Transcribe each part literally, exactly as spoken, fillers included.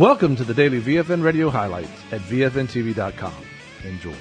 Welcome to the daily V F N Radio Highlights at V F N T V dot com. Enjoy.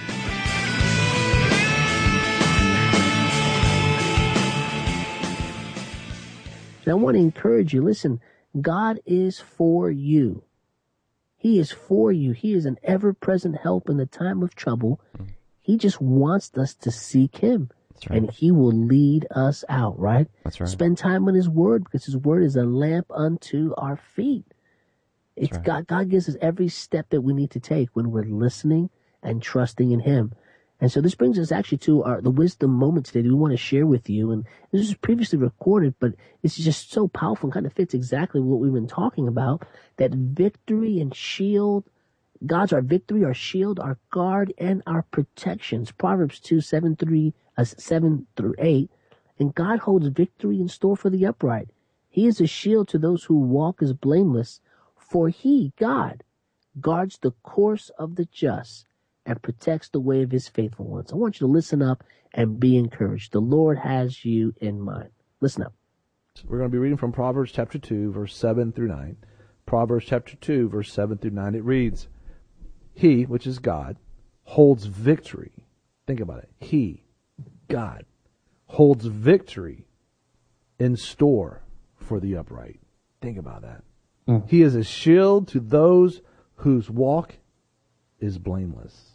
And I want to encourage you, listen, God is for you. He is for you. He is an ever-present help in the time of trouble. He just wants us to seek him. That's right. And he will lead us out, right? That's right. Spend time on his word, because his word is a lamp unto our feet. It's right. God, God gives us every step that we need to take when we're listening and trusting in him. And so this brings us actually to our the wisdom moment today that we want to share with you. And this was previously recorded, but it's just so powerful and kind of fits exactly what we've been talking about, that victory and shield, God's our victory, our shield, our guard, and our protections. Proverbs two, seven, three, uh, seven through eight. And God holds victory in store for the upright. He is a shield to those who walk as blameless, for he, God, guards the course of the just and protects the way of his faithful ones. I want you to listen up and be encouraged. The Lord has you in mind. Listen up. We're going to be reading from Proverbs chapter two, verse seven through nine. Proverbs chapter two, verse seven through nine. It reads, He, which is God, holds victory. Think about it. He, God, holds victory in store for the upright. Think about that. Mm. He is a shield to those whose walk is blameless.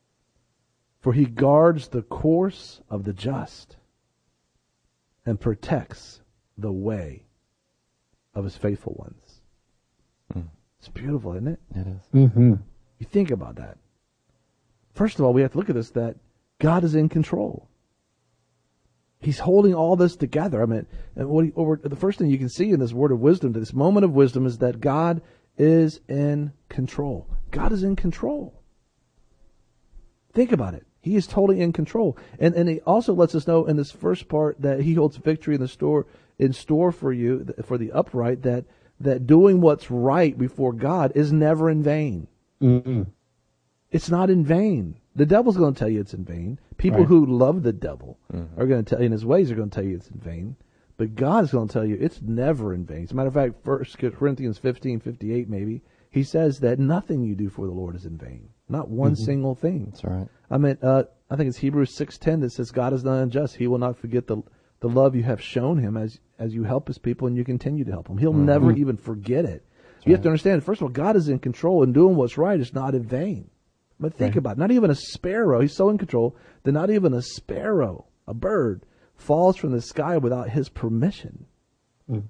For he guards the course of the just and protects the way of his faithful ones. Mm. It's beautiful, isn't it? It is. Mm-hmm. You think about that. First of all, we have to look at this, that God is in control. He's holding all this together. I mean, and what he, over, the first thing you can see in this word of wisdom, this moment of wisdom, is that God is in control. God is in control. Think about it. He is totally in control. And and he also lets us know in this first part that he holds victory in the store in store for you, for the upright, that that doing what's right before God is never in vain. Mm-mm. It's not in vain. The devil's going to tell you it's in vain. People Right. who love the devil Mm-hmm. are going to tell you, in his ways, are going to tell you it's in vain. But God is going to tell you it's never in vain. As a matter of fact, First Corinthians fifteen fifty-eight, maybe, he says that nothing you do for the Lord is in vain. Not one Mm-hmm. single thing. That's right. I mean, uh, I think it's Hebrews six ten that says God is not unjust. He will not forget the the love you have shown him as as you help his people and you continue to help them. He'll Mm-hmm. never even forget it. That's you right. have to understand, first of all, God is in control, and doing what's right is not in vain. But think Right. about it. Not even a sparrow, he's so in control that not even a sparrow, a bird, falls from the sky without his permission. Mm.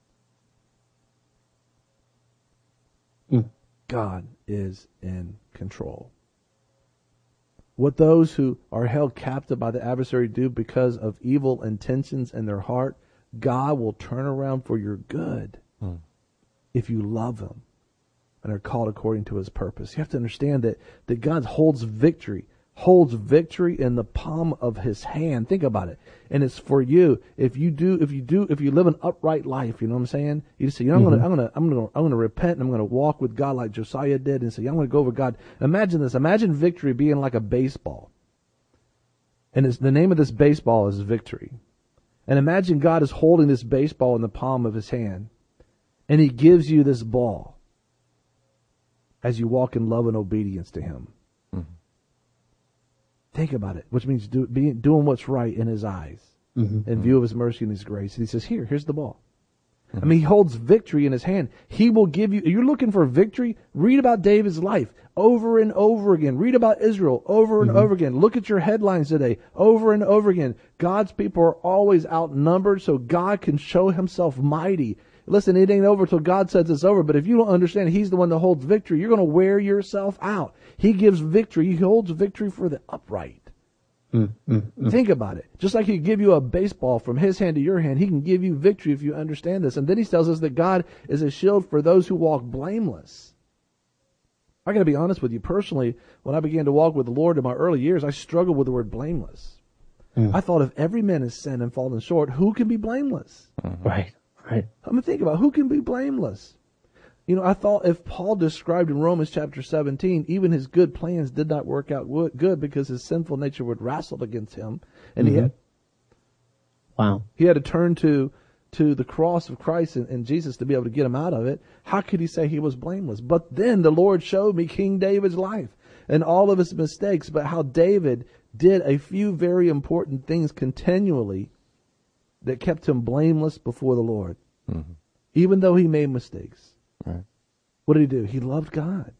Mm. God is in control. What those who are held captive by the adversary do because of evil intentions in their heart, God will turn around for your good Mm. if you love him and are called according to his purpose. You have to understand that, that God holds victory, holds victory in the palm of his hand. Think about it. And it's for you. If you do, if you do, if you live an upright life, you know what I'm saying? You just say, you know, I'm Mm-hmm. gonna, I'm gonna, I'm gonna, I'm gonna repent and I'm gonna walk with God like Josiah did and say, I'm gonna go over God. Imagine this. Imagine victory being like a baseball. And it's, the name of this baseball is victory. And imagine God is holding this baseball in the palm of his hand. And he gives you this ball as you walk in love and obedience to him. Mm-hmm. Think about it, which means do, being, doing what's right in his eyes, Mm-hmm. in view of his mercy and his grace. And he says, here, here's the ball. Mm-hmm. I mean, he holds victory in his hand. He will give you, you're looking for victory, read about David's life over and over again. Read about Israel over and Mm-hmm. over again. Look at your headlines today over and over again. God's people are always outnumbered, so God can show himself mighty. Listen, it ain't over till God says it's over, but if you don't understand he's the one that holds victory, you're going to wear yourself out. He gives victory. He holds victory for the upright. Mm, mm, mm. Think about it. Just like he can give you a baseball from his hand to your hand, he can give you victory if you understand this. And then he tells us that God is a shield for those who walk blameless. I got to be honest with you personally. When I began to walk with the Lord in my early years, I struggled with the word blameless. Mm. I thought if every man has sinned and fallen short, who can be blameless? Mm-hmm. Right, right. I'm going to think about who can be blameless. You know, I thought if Paul described in Romans chapter seventeen, even his good plans did not work out good because his sinful nature would wrestle against him. And Mm-hmm. he had Wow. he had to turn to to the cross of Christ and, and Jesus to be able to get him out of it, how could he say he was blameless? But then the Lord showed me King David's life and all of his mistakes, but how David did a few very important things continually that kept him blameless before the Lord, mm-hmm. even though he made mistakes. Right. What did he do? He loved God.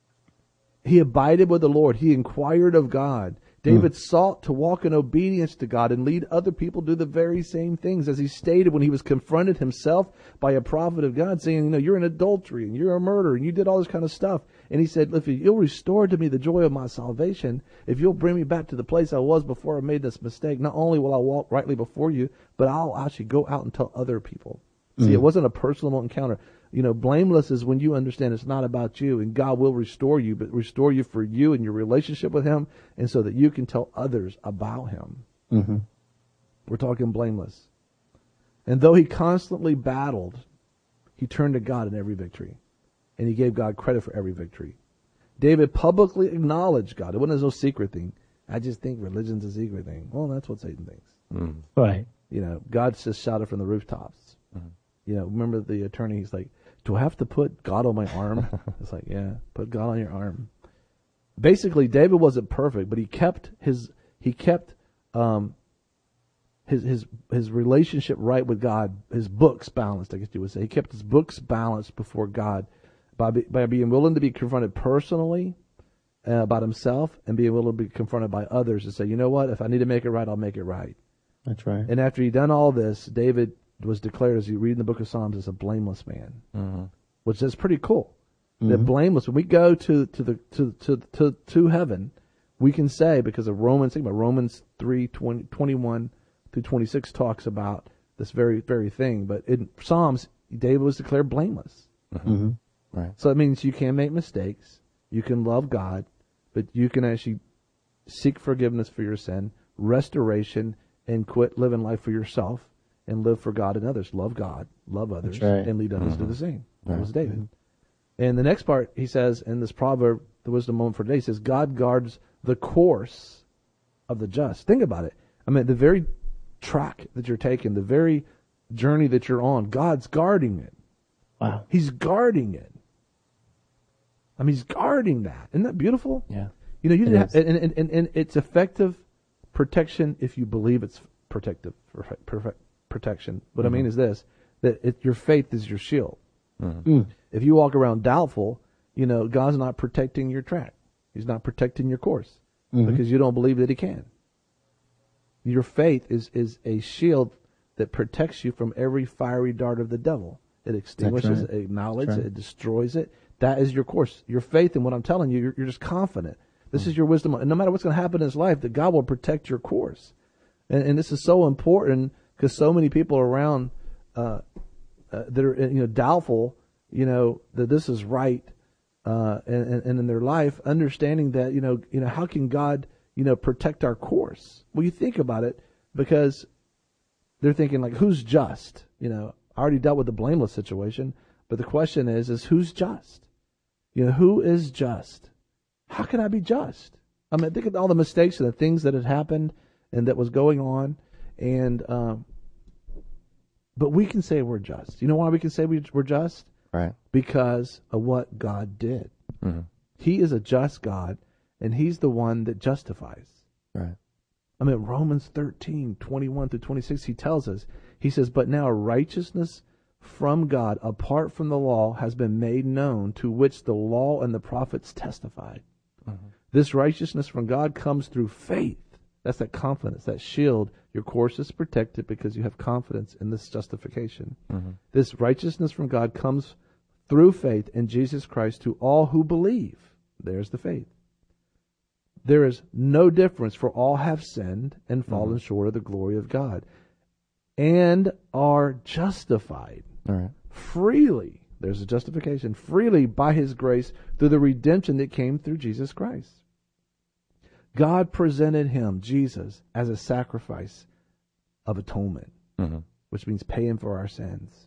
He abided with the Lord. He inquired of God. David mm. sought to walk in obedience to God and lead other people to do the very same things, as he stated when he was confronted himself by a prophet of God saying, you know, you're an adultery and you're a murderer and you did all this kind of stuff. And he said, if you'll restore to me the joy of my salvation, if you'll bring me back to the place I was before I made this mistake, not only will I walk rightly before you, but I'll actually go out and tell other people. Mm. See, it wasn't a personal encounter. You know, blameless is when you understand it's not about you, and God will restore you, but restore you for you and your relationship with him, and so that you can tell others about him. Mm-hmm. We're talking blameless. And though he constantly battled, he turned to God in every victory, and he gave God credit for every victory. David publicly acknowledged God. It wasn't no secret thing. I just think religion's a secret thing. Well, that's what Satan thinks. Mm. Right. You know, God just shouted from the rooftops. Mm-hmm. You know, remember the attorney, he's like, do I have to put God on my arm? It's like, yeah, put God on your arm. Basically, David wasn't perfect, but he kept his he kept um, his his his relationship right with God, his books balanced, I guess you would say. He kept his books balanced before God by be, by being willing to be confronted personally uh, about himself, and being willing to be confronted by others and say, you know what, if I need to make it right, I'll make it right. That's right. And after he'd done all this, David was declared, as you read in the book of Psalms, as a blameless man, mm-hmm. which is pretty cool. Mm-hmm. That blameless, when we go to to the to to to, to heaven, we can say, because of Romans, think about Romans three twenty, twenty-one through twenty-six talks about this very very thing. But in Psalms, David was declared blameless. Mm-hmm. Mm-hmm. Right. So it means you can make mistakes, you can love God, but you can actually seek forgiveness for your sin, restoration, and quit living life for yourself. And live for God and others. Love God, love others, right. and lead others mm-hmm. to the same. That right. was David. Mm-hmm. And the next part, he says, in this proverb, the wisdom moment for today, he says, God guards the course of the just. Think about it. I mean, the very track that you're taking, the very journey that you're on, God's guarding it. Wow. He's guarding it. I mean, he's guarding that. Isn't that beautiful? Yeah. You know, you It didn't have, is. and, and, and, and it's effective protection if you believe it's protective. Perfect. Perfect. Protection. What mm-hmm. I mean is this, that it, your faith is your shield. Mm-hmm. Mm. If you walk around doubtful, you know, God's not protecting your track. He's not protecting your course mm-hmm. because you don't believe that he can. Your faith is, is a shield that protects you from every fiery dart of the devil. It extinguishes right. it, acknowledges right. it, it destroys it. That is your course. Your faith in what I'm telling you, you're, you're just confident. This mm-hmm. is your wisdom. And no matter what's going to happen in this life, that God will protect your course. And, and this is so important, because so many people are around uh, uh, that are, you know, doubtful, you know, that this is right, uh, and, and in their life, understanding that, you know, you know, how can God, you know, protect our course? Well, you think about it, because they're thinking like, who's just? You know, I already dealt with the blameless situation, but the question is, is who's just? You know, who is just? How can I be just? I mean, think of all the mistakes and the things that had happened and that was going on, and um, but we can say we're just. You know why we can say we, we're just? Right. Because of what God did. Mm-hmm. He is a just God, and he's the one that justifies. Right. I mean, Romans thirteen, twenty-one through twenty-six, he tells us, he says, but now righteousness from God apart from the law has been made known, to which the law and the prophets testified. Mm-hmm. This righteousness from God comes through faith. That's that confidence, that shield. Your course is protected because you have confidence in this justification. Mm-hmm. This righteousness from God comes through faith in Jesus Christ to all who believe. There's the faith. There is no difference, for all have sinned and fallen mm-hmm. short of the glory of God, and are justified all right. freely. There's a justification freely by his grace through the redemption that came through Jesus Christ. God presented him, Jesus, as a sacrifice of atonement, mm-hmm. which means paying for our sins,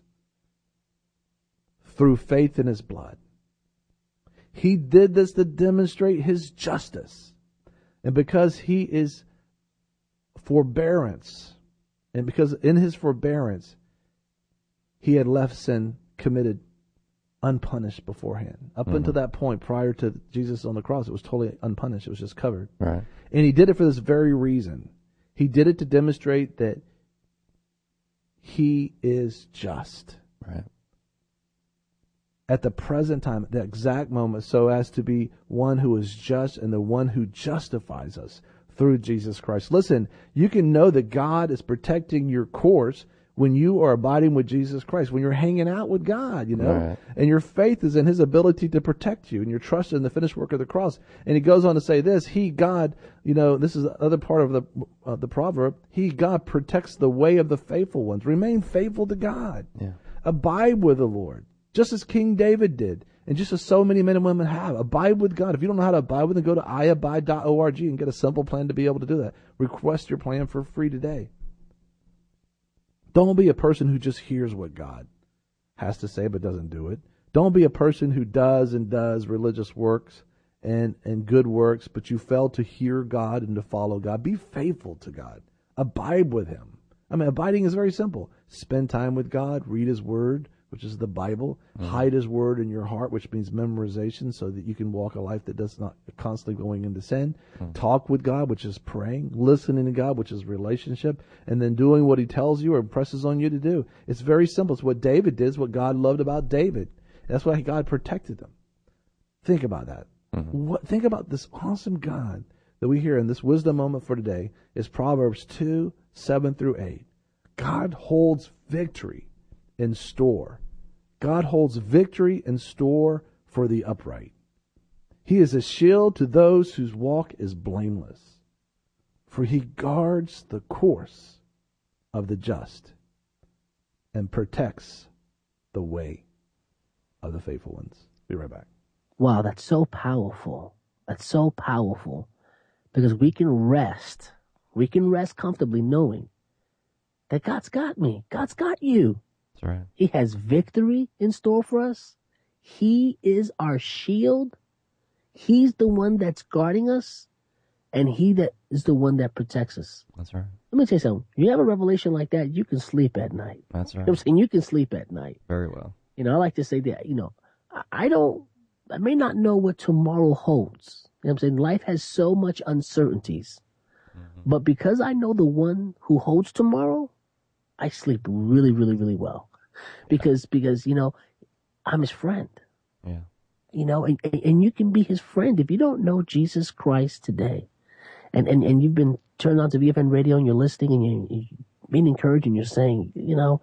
through faith in his blood. He did this to demonstrate his justice. And because he is forbearance, and because in his forbearance, he had left sin committed unpunished beforehand. Up Mm-hmm. until that point, prior to Jesus on the cross, it was totally unpunished. It was just covered. Right. And he did it for this very reason. He did it to demonstrate that he is just. Right. At the present time, the exact moment, so as to be one who is just and the one who justifies us through Jesus Christ. Listen, you can know that God is protecting your course when you are abiding with Jesus Christ, when you're hanging out with God, you know, Right. and your faith is in his ability to protect you and your trust in the finished work of the cross. And he goes on to say this, he, God, you know, this is the other part of the, uh, the proverb, he, God, protects the way of the faithful ones. Remain faithful to God. Yeah. Abide with the Lord, just as King David did, and just as so many men and women have. Abide with God. If you don't know how to abide with him, go to i abide dot org and get a simple plan to be able to do that. Request your plan for free today. Don't be a person who just hears what God has to say but doesn't do it. Don't be a person who does and does religious works and, and good works, but you fail to hear God and to follow God. Be faithful to God. Abide with him. I mean, abiding is very simple. Spend time with God, read his word, which is the Bible. Mm-hmm. Hide his word in your heart, which means memorization, so that you can walk a life that does not constantly going into sin. Mm-hmm. Talk with God, which is praying. Listening to God, which is relationship. And then doing what he tells you or impresses on you to do. It's very simple. It's what David did. It's what God loved about David. That's why God protected him. Think about that. Mm-hmm. What, think about this awesome God that we hear in this wisdom moment for today is Proverbs two, seven through eight. God holds victory in store. God holds victory in store for the upright. He is a shield to those whose walk is blameless, for he guards the course of the just and protects the way of the faithful ones. Be right back. Wow, that's so powerful. That's so powerful because we can rest. We can rest comfortably knowing that God's got me. God's got you. That's right. He has victory in store for us. He is our shield. He's the one that's guarding us, and he that is the one that protects us. That's right. Let me tell you something. You have a revelation like that, you can sleep at night. That's right. You know what I'm saying? You can sleep at night. Very well. You know, I like to say that, you know, I don't, I may not know what tomorrow holds. You know what I'm saying? Life has so much uncertainties. Mm-hmm. But because I know the one who holds tomorrow, I sleep really, really, really well. Because, because, you know, I'm his friend. Yeah. You know, and, and you can be his friend if you don't know Jesus Christ today. And, and, and you've been turned on to V F N radio and you're listening and you're, you're being encouraged and you're saying, you know,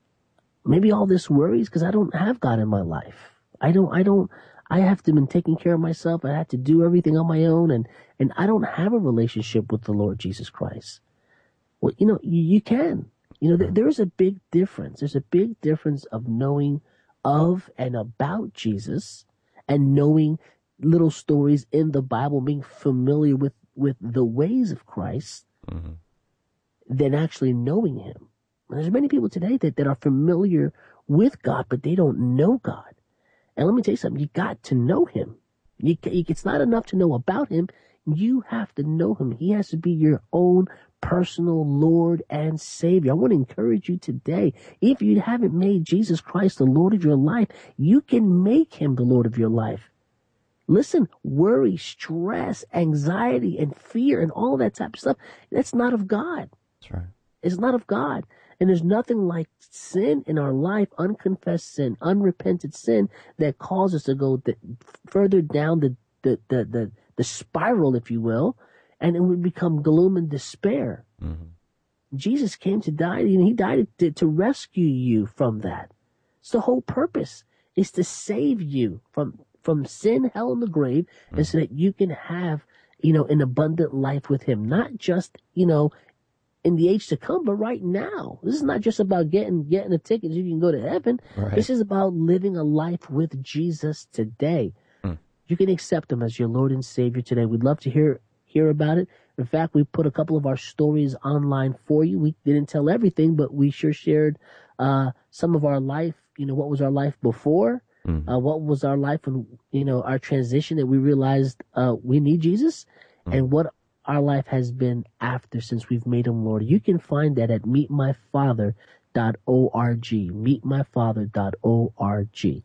maybe all this worries because I don't have God in my life. I don't, I don't, I have to been taking care of myself. I have to do everything on my own and, and I don't have a relationship with the Lord Jesus Christ. Well, you know, you, you can. You know, there is a big difference. There's a big difference of knowing of and about Jesus and knowing little stories in the Bible, being familiar with, with the ways of Christ, mm-hmm. than actually knowing him. And there's many people today that, that are familiar with God, but they don't know God. And let me tell you something. You got to know him. You, it's not enough to know about him. You have to know him. He has to be your own personal Lord and Savior. I want to encourage you today. If you haven't made Jesus Christ the Lord of your life, you can make him the Lord of your life. Listen, worry, stress, anxiety, and fear, and all that type of stuff, that's not of God. That's right. It's not of God. And there's nothing like sin in our life, unconfessed sin, unrepented sin, that causes us to go the, further down the, the, the, the, the spiral, if you will, and it would become gloom and despair. Mm-hmm. Jesus came to die, and he died to, to rescue you from that. So the whole purpose is to save you from, from sin, hell, and the grave, mm-hmm. and so that you can have, you know, an abundant life with him. Not just, you know, in the age to come, but right now. This is not just about getting, getting a ticket so you can go to heaven. Right. This is about living a life with Jesus today. Mm. You can accept him as your Lord and Savior today. We'd love to hear hear about it. In fact, we put a couple of our stories online for you. We didn't tell everything, but we sure shared uh, some of our life. You know, what was our life before? Mm-hmm. Uh, what was our life when, you know, our transition that we realized uh, we need Jesus, mm-hmm. and what our life has been after since we've made him Lord. You can find that at meet my father dot org. meet my father dot org.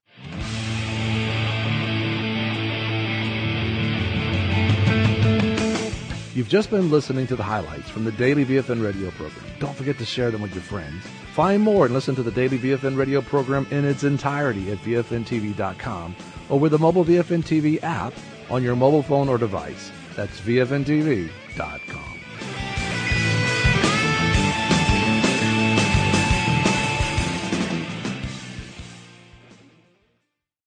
You've just been listening to the highlights from the Daily V F N radio program. Don't forget to share them with your friends. Find more and listen to the Daily V F N radio program in its entirety at V F N T V dot com or with the mobile V F N T V app on your mobile phone or device. That's V F N T V dot com.